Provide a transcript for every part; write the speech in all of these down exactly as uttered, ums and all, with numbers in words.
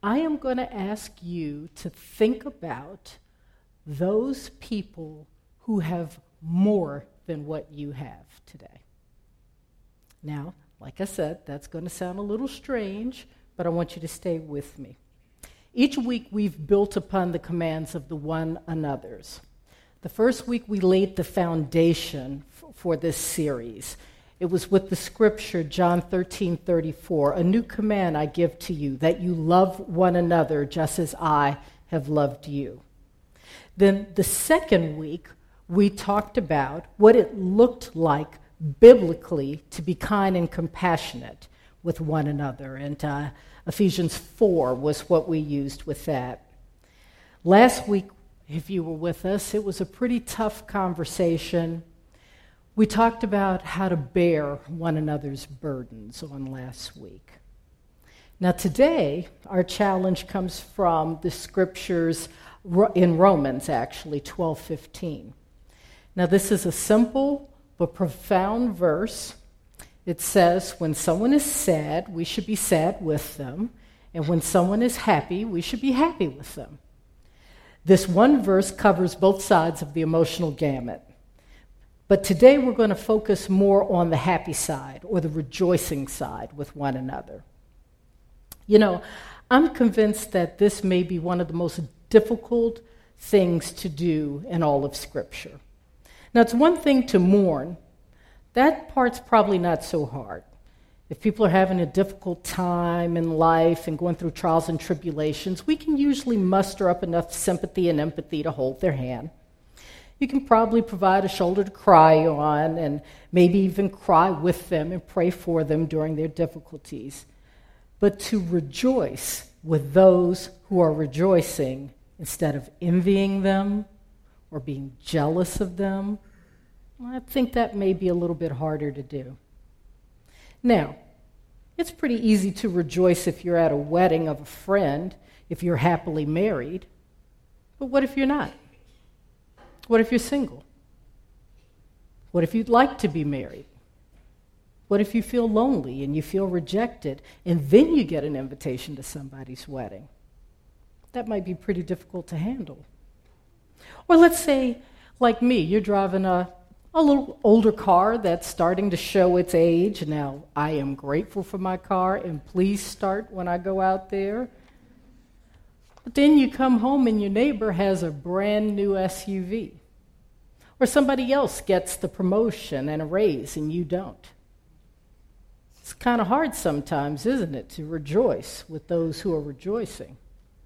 I am going to ask you to think about those people who have more than what you have today. Now, like I said, that's going to sound a little strange, but I want you to stay with me. Each week we've built upon the commands of the one another's. The first week we laid the foundation f- for this series. It was with the scripture, John thirteen thirty-four, a new command I give to you, that you love one another just as I have loved you. Then the second week, we talked about what it looked like biblically to be kind and compassionate with one another. And uh, Ephesians four was what we used with that. Last week, if you were with us, it was a pretty tough conversation. We talked about how to bear one another's burdens on last week. Now today, our challenge comes from the scriptures in Romans, actually, twelve fifteen. Now this is a simple but profound verse. It says, when someone is sad, we should be sad with them, and when someone is happy, we should be happy with them. This one verse covers both sides of the emotional gamut. But today we're going to focus more on the happy side, or the rejoicing side with one another. You know, I'm convinced that this may be one of the most difficult things to do in all of Scripture. Now, it's one thing to mourn. That part's probably not so hard. If people are having a difficult time in life and going through trials and tribulations, we can usually muster up enough sympathy and empathy to hold their hand. You can probably provide a shoulder to cry on and maybe even cry with them and pray for them during their difficulties. But to rejoice with those who are rejoicing instead of envying them or being jealous of them, I think that may be a little bit harder to do. Now, it's pretty easy to rejoice if you're at a wedding of a friend, if you're happily married. But what if you're not? What if you're single? What if you'd like to be married? What if you feel lonely and you feel rejected, and then you get an invitation to somebody's wedding? That might be pretty difficult to handle. Or let's say, like me, you're driving a A little older car that's starting to show its age. Now, I am grateful for my car, and please start when I go out there. But then you come home and your neighbor has a brand new S U V. Or somebody else gets the promotion and a raise and you don't. It's kind of hard sometimes, isn't it, to rejoice with those who are rejoicing.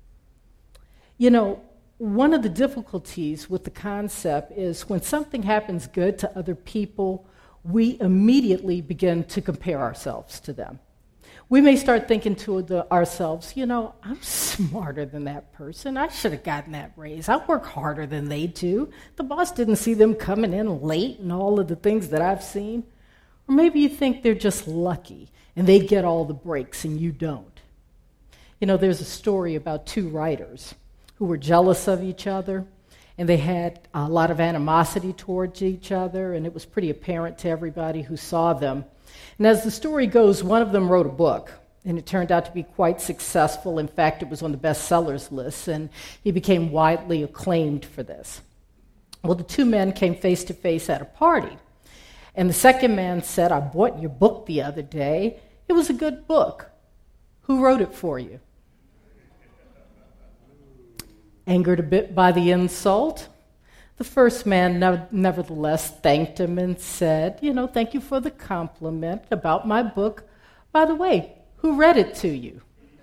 You know, one of the difficulties with the concept is when something happens good to other people, we immediately begin to compare ourselves to them. We may start thinking to the, ourselves, you know, I'm smarter than that person. I should have gotten that raise. I work harder than they do. The boss didn't see them coming in late and all of the things that I've seen. Or maybe you think they're just lucky and they get all the breaks and you don't. You know, there's a story about two writers who were jealous of each other, and they had a lot of animosity towards each other, and it was pretty apparent to everybody who saw them. And as the story goes, one of them wrote a book, and it turned out to be quite successful. In fact, it was on the bestsellers list, and he became widely acclaimed for this. Well, the two men came face to face at a party, and the second man said, I bought your book the other day. It was a good book. Who wrote it for you? Angered a bit by the insult, the first man ne- nevertheless thanked him and said, you know, thank you for the compliment about my book. By the way, who read it to you?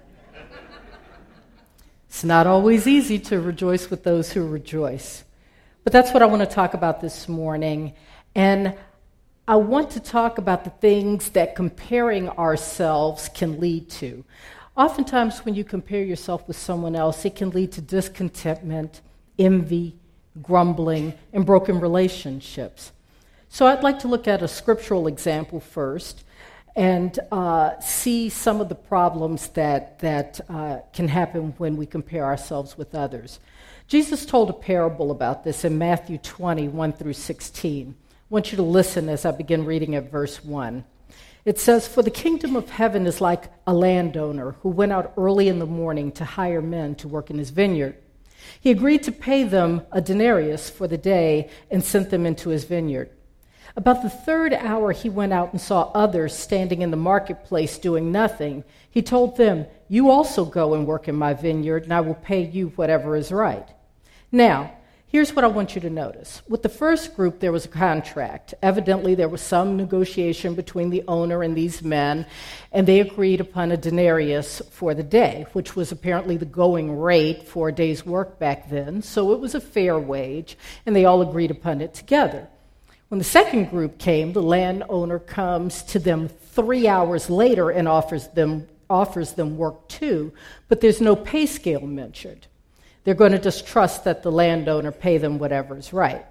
It's not always easy to rejoice with those who rejoice. But that's what I want to talk about this morning. And I want to talk about the things that comparing ourselves can lead to. Oftentimes when you compare yourself with someone else, it can lead to discontentment, envy, grumbling, and broken relationships. So I'd like to look at a scriptural example first and uh, see some of the problems that, that uh, can happen when we compare ourselves with others. Jesus told a parable about this in Matthew twenty, one through sixteen. I want you to listen as I begin reading at verse one. It says, "For the kingdom of heaven is like a landowner who went out early in the morning to hire men to work in his vineyard. He agreed to pay them a denarius for the day and sent them into his vineyard. About the third hour, he went out and saw others standing in the marketplace doing nothing. He told them, 'You also go and work in my vineyard, and I will pay you whatever is right.' Now, here's what I want you to notice. With the first group, there was a contract. Evidently, there was some negotiation between the owner and these men, and they agreed upon a denarius for the day, which was apparently the going rate for a day's work back then. So it was a fair wage, and they all agreed upon it together. When the second group came, the landowner comes to them three hours later and offers them, offers them work too, but there's no pay scale mentioned. They're going to just trust that the landowner pay them whatever's right.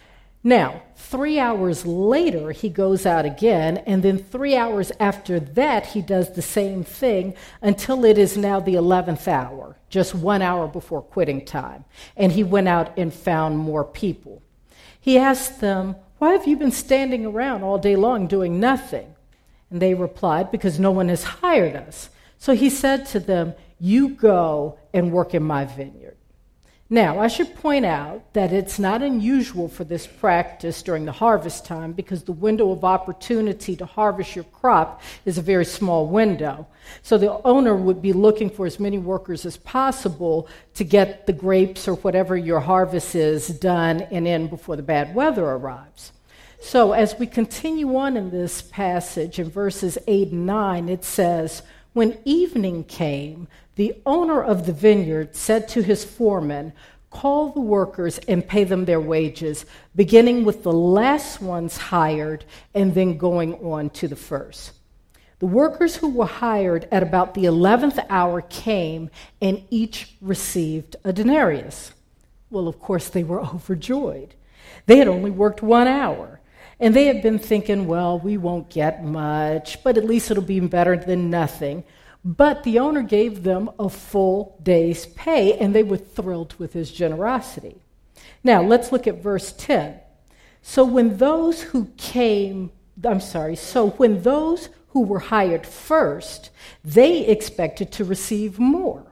Now, three hours later, he goes out again, and then three hours after that, he does the same thing until it is now the eleventh hour, just one hour before quitting time. And he went out and found more people. He asked them, 'Why have you been standing around all day long doing nothing?' And they replied, 'Because no one has hired us.' So he said to them, 'You go and work in my vineyard.'" Now, I should point out that it's not unusual for this practice during the harvest time because the window of opportunity to harvest your crop is a very small window. So the owner would be looking for as many workers as possible to get the grapes or whatever your harvest is done and in before the bad weather arrives. So as we continue on in this passage, in verses eight and nine, it says, "When evening came, the owner of the vineyard said to his foreman, 'Call the workers and pay them their wages, beginning with the last ones hired and then going on to the first.' The workers who were hired at about the eleventh hour came, and each received a denarius." Well, of course, they were overjoyed. They had only worked one hour. And they had been thinking, well, we won't get much, but at least it'll be better than nothing. But the owner gave them a full day's pay, and they were thrilled with his generosity. Now, let's look at verse ten. So when those who came, I'm sorry, so when those who were hired first, they expected to receive more.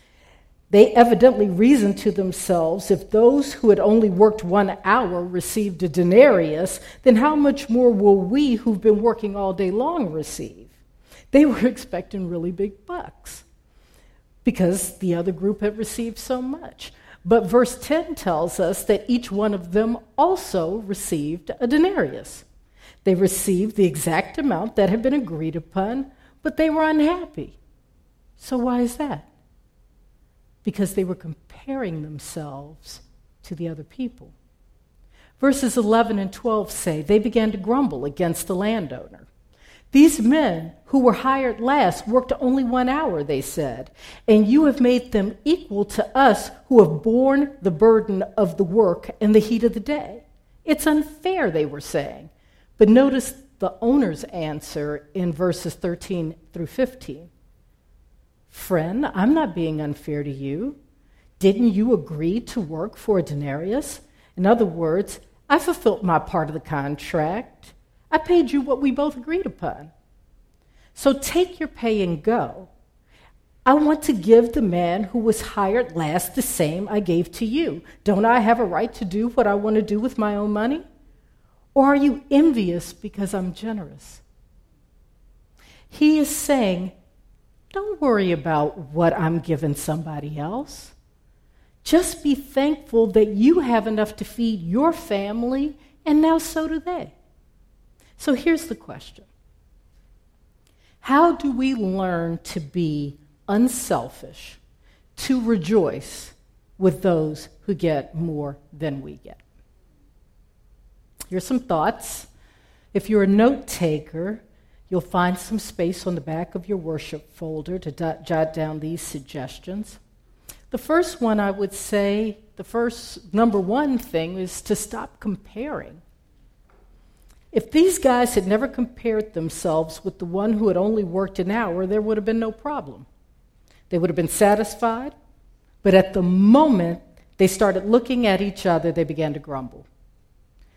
They evidently reasoned to themselves, if those who had only worked one hour received a denarius, then how much more will we who've been working all day long receive? They were expecting really big bucks because the other group had received so much. But verse ten tells us that each one of them also received a denarius. They received the exact amount that had been agreed upon, but they were unhappy. So why is that? Because they were comparing themselves to the other people. Verses eleven and twelve say, "They began to grumble against the landowner. 'These men who were hired last worked only one hour,' they said, 'and you have made them equal to us who have borne the burden of the work and the heat of the day. It's unfair,' they were saying. But notice the owner's answer in verses thirteen through fifteen. "Friend, I'm not being unfair to you. Didn't you agree to work for a denarius? In other words, I fulfilled my part of the contract. I paid you what we both agreed upon. So take your pay and go. I want to give the man who was hired last the same I gave to you. Don't I have a right to do what I want to do with my own money? Or are you envious because I'm generous?" He is saying, don't worry about what I'm giving somebody else. Just be thankful that you have enough to feed your family, and now so do they. So here's the question. How do we learn to be unselfish, to rejoice with those who get more than we get? Here's some thoughts. If you're a note taker, you'll find some space on the back of your worship folder to dot, jot down these suggestions. The first one, I would say, the first number one thing is to stop comparing. If these guys had never compared themselves with the one who had only worked an hour, there would have been no problem. They would have been satisfied, but at the moment they started looking at each other, they began to grumble.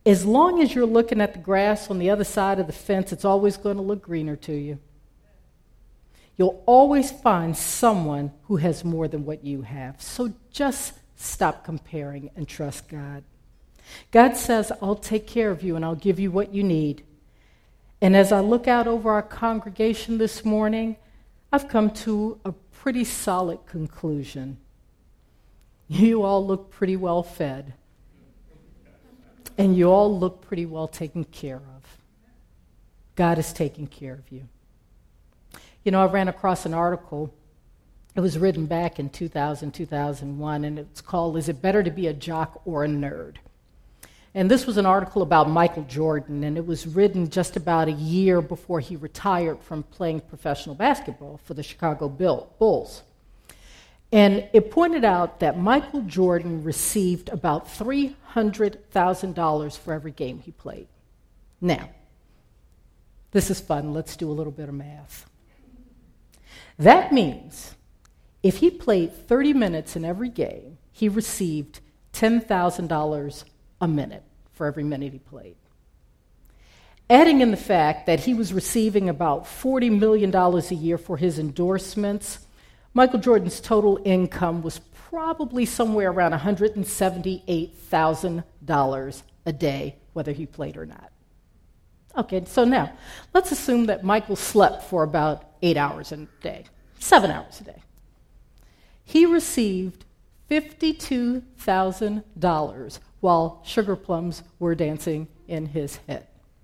as long as you're looking at the grass on the other side of the fence, it's always going to look greener to you. You'll always find someone who has more than what you have. So just stop comparing and trust God. God says, I'll take care of you and I'll give you what you need. And as I look out over our congregation this morning, I've come to a pretty solid conclusion. You all look pretty well fed. And you all look pretty well taken care of. God is taking care of you. You know, I ran across an article. It was written back in two thousand, two thousand one, and it's called, Is It Better to Be a Jock or a Nerd? And this was an article about Michael Jordan, and it was written just about a year before he retired from playing professional basketball for the Chicago Bulls. And it pointed out that Michael Jordan received about three hundred thousand dollars for every game he played. Now, this is fun. Let's do a little bit of math. That means if he played thirty minutes in every game, he received ten thousand dollars a minute for every minute he played. Adding in the fact that he was receiving about forty million dollars a year for his endorsements, Michael Jordan's total income was probably somewhere around one hundred seventy-eight thousand dollars a day, whether he played or not. Okay, so now, let's assume that Michael slept for about eight hours a day, seven hours a day. He received fifty-two thousand dollars while sugar plums were dancing in his head.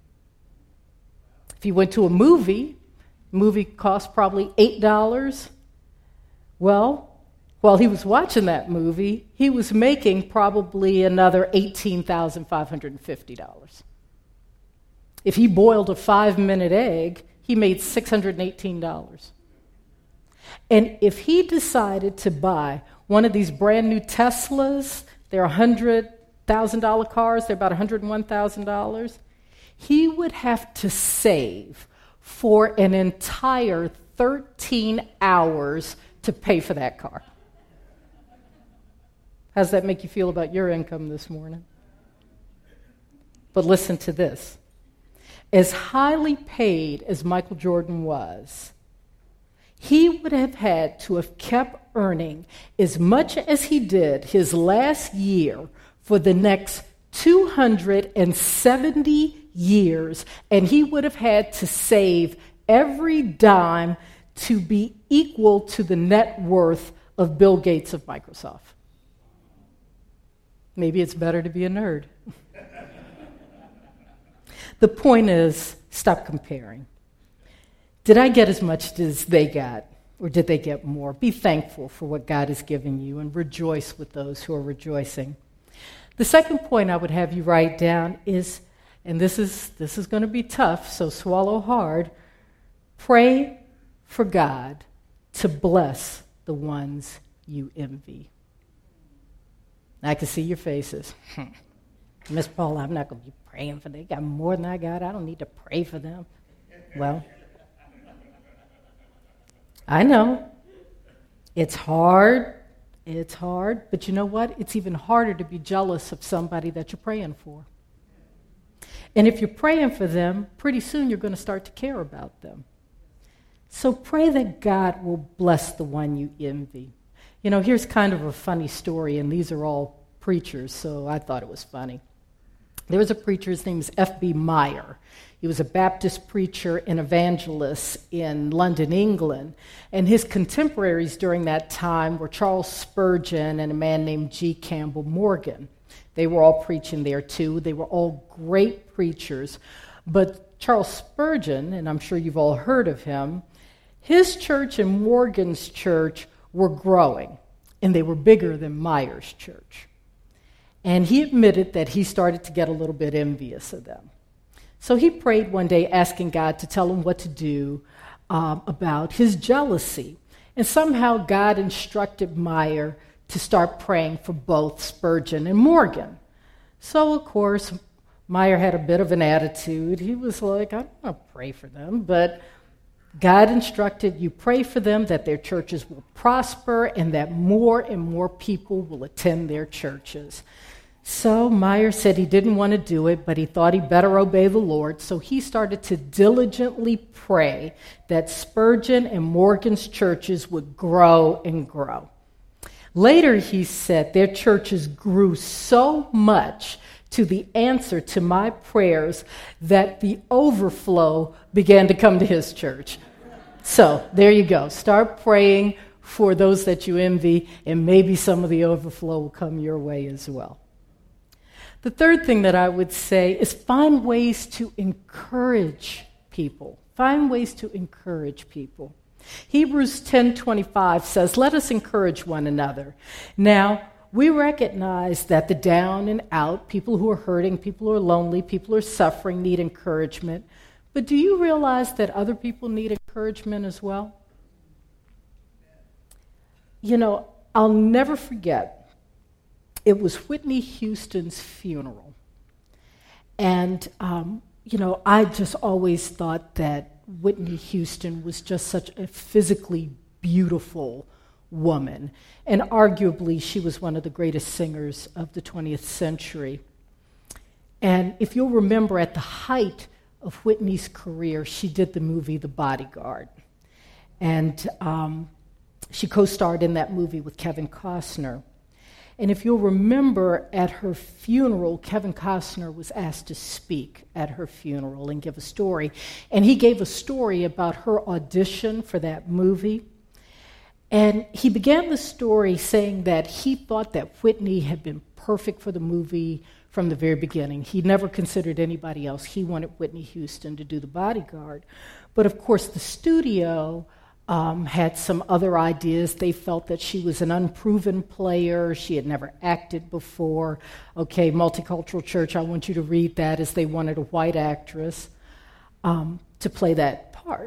If he went to a movie, the movie cost probably eight dollars. Well, while he was watching that movie, he was making probably another eighteen thousand five hundred fifty dollars. If he boiled a five-minute egg, he made six hundred eighteen dollars. And if he decided to buy one of these brand new Teslas, they're one hundred thousand dollars cars, they're about one hundred one thousand dollars, he would have to save for an entire thirteen hours to pay for that car. How does that make you feel about your income this morning? But listen to this. As highly paid as Michael Jordan was, he would have had to have kept earning as much as he did his last year for the next two hundred seventy years, and he would have had to save every dime to be equal to the net worth of Bill Gates of Microsoft. Maybe it's better to be a nerd. The point is, stop comparing. Did I get as much as they got, or did they get more? Be thankful for what God has given you and rejoice with those who are rejoicing. The second point I would have you write down is, and this is this is going to be tough, so swallow hard, pray for God to bless the ones you envy. I can see your faces. Miss Paula, I'm not going to be praying for them. They got more than I got. I don't need to pray for them. Well, I know. It's hard. It's hard. But you know what? It's even harder to be jealous of somebody that you're praying for. And if you're praying for them, pretty soon you're going to start to care about them. So pray that God will bless the one you envy. You know, here's kind of a funny story, and these are all preachers, so I thought it was funny. There was a preacher, his name is F B Meyer. He was a Baptist preacher and evangelist in London, England. And his contemporaries during that time were Charles Spurgeon and a man named G. Campbell Morgan. They were all preaching there too. They were all great preachers. But Charles Spurgeon, and I'm sure you've all heard of him, his church and Morgan's church were growing, and they were bigger than Meyer's church. And he admitted that he started to get a little bit envious of them. So he prayed one day asking God to tell him what to do um, about his jealousy. And somehow God instructed Meyer to start praying for both Spurgeon and Morgan. So, of course, Meyer had a bit of an attitude. He was like, I don't want to pray for them, but God instructed you pray for them that their churches will prosper and that more and more people will attend their churches. So Meyer said he didn't want to do it, but he thought he better obey the Lord. So he started to diligently pray that Spurgeon and Morgan's churches would grow and grow. Later, he said, their churches grew so much to the answer to my prayers that the overflow began to come to his church. So there you go. Start praying for those that you envy, and maybe some of the overflow will come your way as well. The third thing that I would say is find ways to encourage people. Find ways to encourage people. Hebrews ten twenty-five says, let us encourage one another. Now, we recognize that the down and out, people who are hurting, people who are lonely, people who are suffering need encouragement. But do you realize that other people need encouragement as well? You know, I'll never forget, it was Whitney Houston's funeral. And, um, you know, I just always thought that Whitney Houston was just such a physically beautiful woman. And arguably, she was one of the greatest singers of the twentieth century. And if you'll remember, at the height of Whitney's career, she did the movie The Bodyguard. And um, she co-starred in that movie with Kevin Costner. And if you'll remember, at her funeral, Kevin Costner was asked to speak at her funeral and give a story. And he gave a story about her audition for that movie. And he began the story saying that he thought that Whitney had been perfect for the movie from the very beginning. He never considered anybody else. He wanted Whitney Houston to do The Bodyguard. But of course, the studio Um, had some other ideas. They felt that she was an unproven player. She had never acted before. Okay, Multicultural Church, I want you to read that, as they wanted a white actress um, to play that part.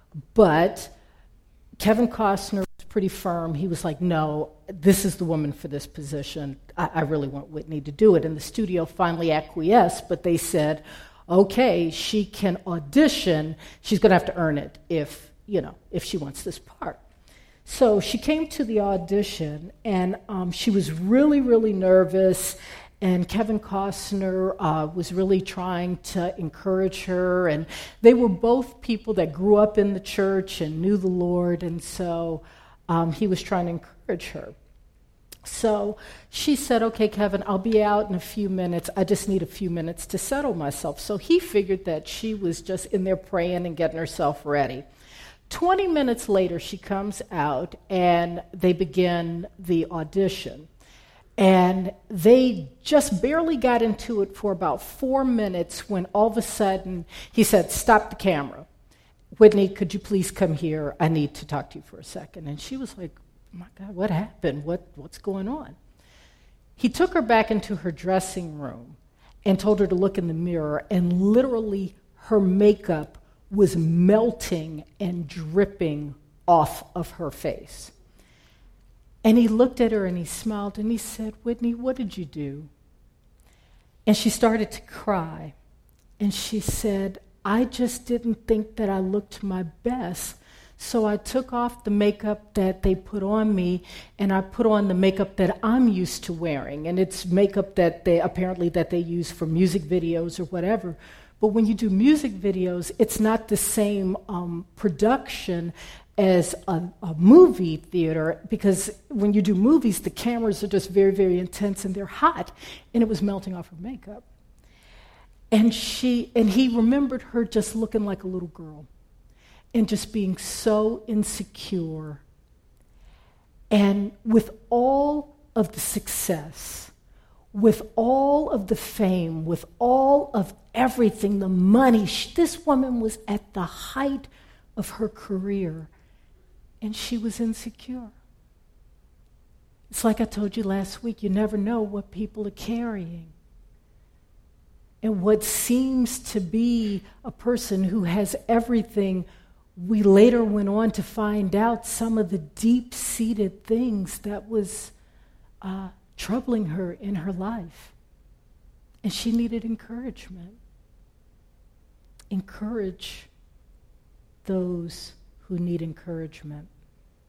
But Kevin Costner was pretty firm. He was like, no, this is the woman for this position. I, I really want Whitney to do it. And the studio finally acquiesced, but they said, okay, she can audition. She's going to have to earn it if you know, if she wants this part. So she came to the audition, and um, she was really, really nervous, and Kevin Costner uh, was really trying to encourage her, and they were both people that grew up in the church and knew the Lord, and so um, he was trying to encourage her. So she said, okay, Kevin, I'll be out in a few minutes. I just need a few minutes to settle myself. So he figured that she was just in there praying and getting herself ready. twenty minutes later, she comes out, and they begin the audition. And they just barely got into it for about four minutes when all of a sudden he said, stop the camera. Whitney, could you please come here? I need to talk to you for a second. And she was like, oh my God, what happened? What, what's going on? He took her back into her dressing room and told her to look in the mirror, and literally her makeup was melting and dripping off of her face. And he looked at her and he smiled and he said, Whitney, what did you do? And she started to cry. And she said, I just didn't think that I looked my best. So I took off the makeup that they put on me, and I put on the makeup that I'm used to wearing. And it's makeup that they apparently that they use for music videos or whatever. But when you do music videos, it's not the same um, production as a, a movie theater, because when you do movies, the cameras are just very, very intense and they're hot, and it was melting off her makeup. And she and he remembered her just looking like a little girl and just being so insecure. And with all of the success, with all of the fame, with all of everything, the money, she, this woman was at the height of her career, and she was insecure. It's like I told you last week, you never know what people are carrying. And what seems to be a person who has everything, we later went on to find out some of the deep-seated things that was uh, troubling her in her life. And she needed encouragement. Encourage those who need encouragement.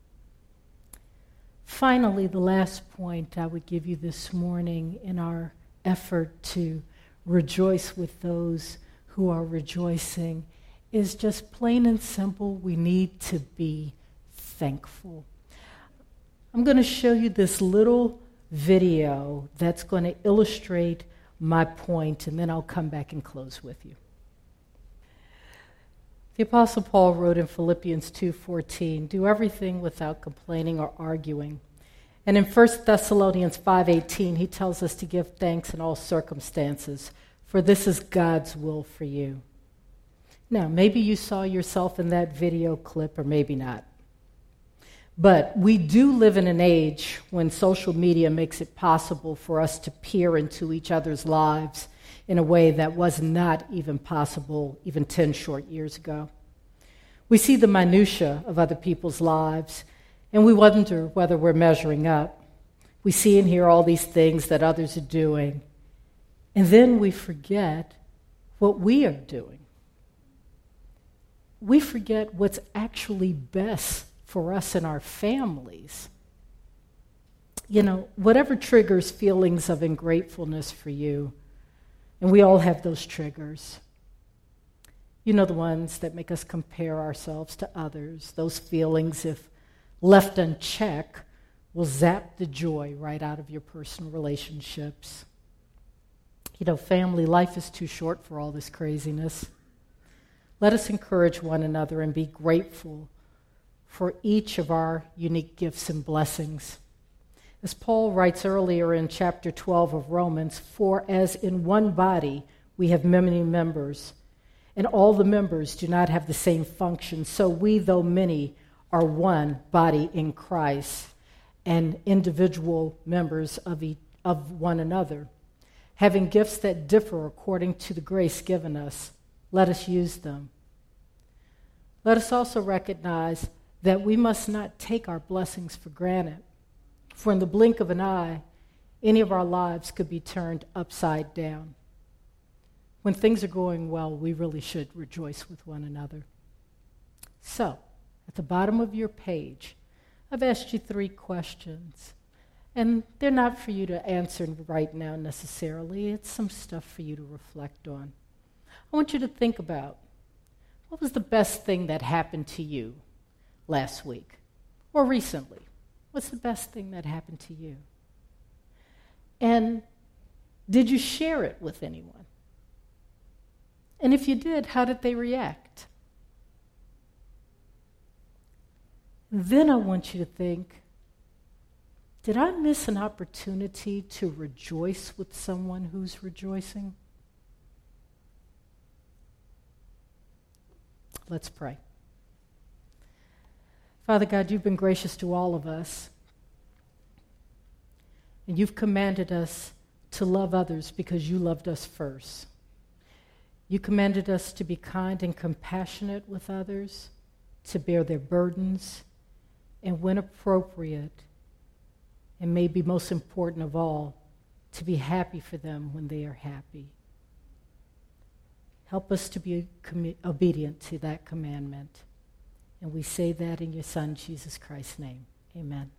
Finally, the last point I would give you this morning in our effort to rejoice with those who are rejoicing is just plain and simple. We need to be thankful. I'm going to show you this little video that's going to illustrate my point, and then I'll come back and close with you. The Apostle Paul wrote in Philippians two fourteen, "Do everything without complaining or arguing." And in First Thessalonians five eighteen, he tells us to give thanks in all circumstances, for this is God's will for you. Now, maybe you saw yourself in that video clip, or maybe not. But we do live in an age when social media makes it possible for us to peer into each other's lives in a way that was not even possible even ten short years ago. We see the minutia of other people's lives, and we wonder whether we're measuring up. We see and hear all these things that others are doing, and then we forget what we are doing. We forget what's actually best for us and our families. You know, whatever triggers feelings of ungratefulness for you, and we all have those triggers. You know, the ones that make us compare ourselves to others. Those feelings, if left unchecked, will zap the joy right out of your personal relationships. You know, family life is too short for all this craziness. Let us encourage one another and be grateful for each of our unique gifts and blessings. As Paul writes earlier in chapter twelve of Romans, "For as in one body we have many members, and all the members do not have the same function, so we, though many, are one body in Christ, and individual members of, each, of one another. Having gifts that differ according to the grace given us, let us use them." Let us also recognize that we must not take our blessings for granted. For in the blink of an eye, any of our lives could be turned upside down. When things are going well, we really should rejoice with one another. So, at the bottom of your page, I've asked you three questions. And they're not for you to answer right now necessarily. It's some stuff for you to reflect on. I want you to think about, what was the best thing that happened to you last week or recently? What's the best thing that happened to you? And did you share it with anyone? And if you did, how did they react? Then I want you to think, did I miss an opportunity to rejoice with someone who's rejoicing? Let's pray. Father God, you've been gracious to all of us. And you've commanded us to love others because you loved us first. You commanded us to be kind and compassionate with others, to bear their burdens, and when appropriate, and maybe most important of all, to be happy for them when they are happy. Help us to be com- obedient to that commandment. And we say that in your Son, Jesus Christ's name. Amen.